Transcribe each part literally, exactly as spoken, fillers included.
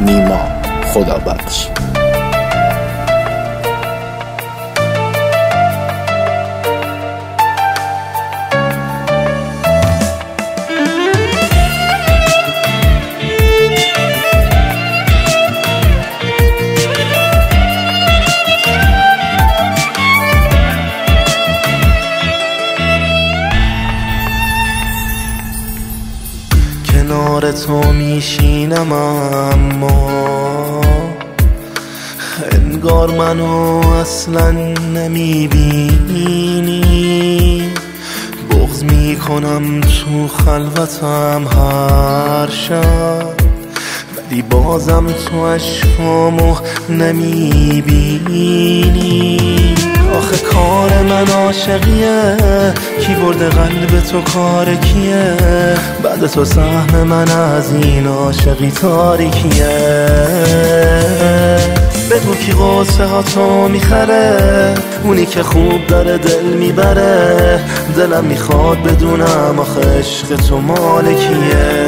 نیما خدا بخش. کنار تو میشینم اما انگار منو اصلا نمیبینی. بغض میکنم تو خلوتم هر شب، ولی بازم تو عشقامو نمیبینی. آخه کار من عاشقیه، کی برده قلب تو کار کیه؟ بعد تو سهم من از این عاشقی تاریکیه. بگو کی قصه ها تو میخره، اونی که خوب داره دل میبره. دلم میخواد بدونم آخه عشق تو مال کیه.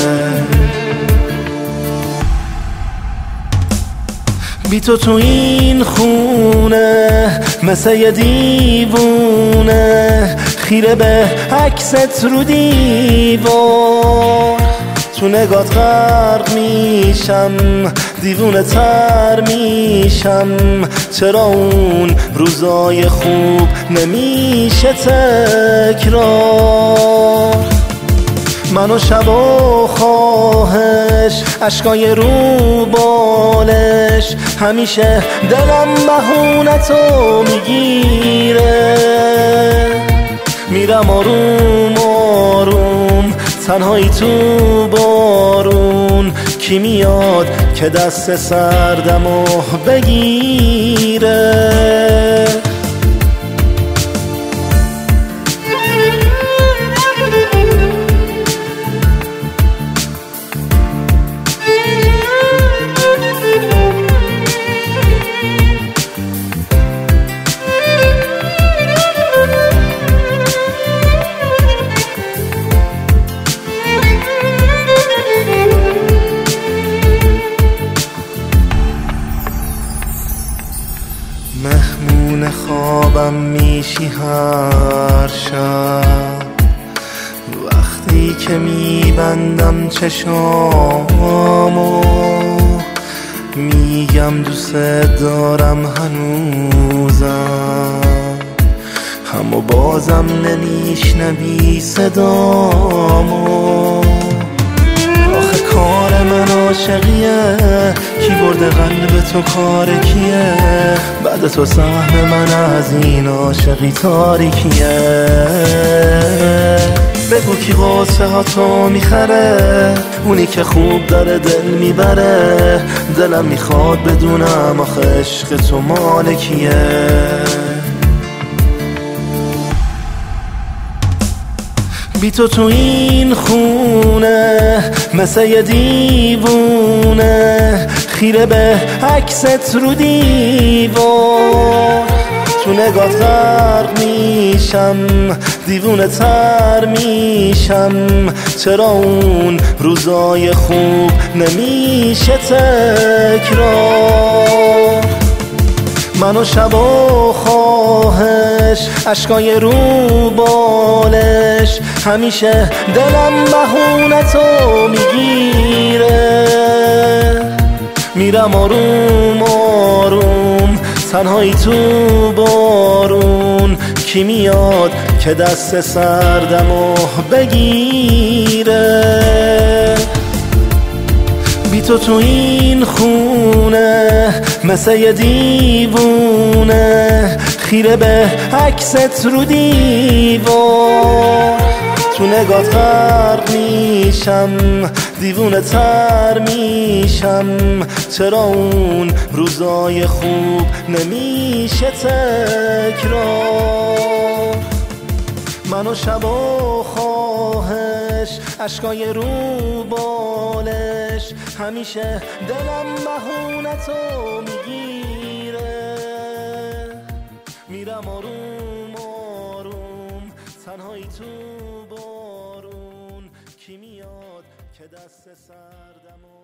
بی تو تو این خونه مثل یه دیوونه، خیره به عکست رو دیوار. تو نگات غرق میشم، دیوونه تر میشم. چرا اون روزای خوب نمیشه تکرار؟ منو شب و خواهش، عشقای رو بالش، همیشه دلم بهونتو میگیره. میرم آروم آروم تنهایی تو بارون، کی میاد که دست سردمو بگیره؟ مهمون خوابم میشی هر شب، وقتی که میبندم چشامو. میگم دوست دارم هنوزم، اما بازم نمیشنوی صدامو. آخه کار من عاشقیه، کی برده قلب تو کار کیه؟ بعد تو سهم من از این عاشقی تاریکیه. بگو کی قصه ها تو میخره، اونی که خوب داره دل میبره. دلم میخواد بدونم آخه عشق تو مال کیه. بی تو تو این خونه مثل یه دیوونه، خیره به عکست رو دیوار. تو نگات غرق میشم، دیوونه تر میشم. چرا اون روزای خوب نمیشه تکرار؟ منو شب و خواهش، عشقای رو بالش، همیشه دلم بهونتو میگیره. میرم آروم آروم تنهایی تو بارون، کی میاد که دست سردمو بگیره؟ بی تو تو این خونه مثل یه دیوونه، خیره به عکست رو دیوار. تو نگات غرق میشم، دیوونه تر میشم. چرا اون روزای خوب نمیشه تکرار؟ منو شب و خواهش، عشقای رو بالش، همیشه دلم بهونتو میگیره. میرم آروم آروم تنهایی تو بارون، کی میاد که دست سردمو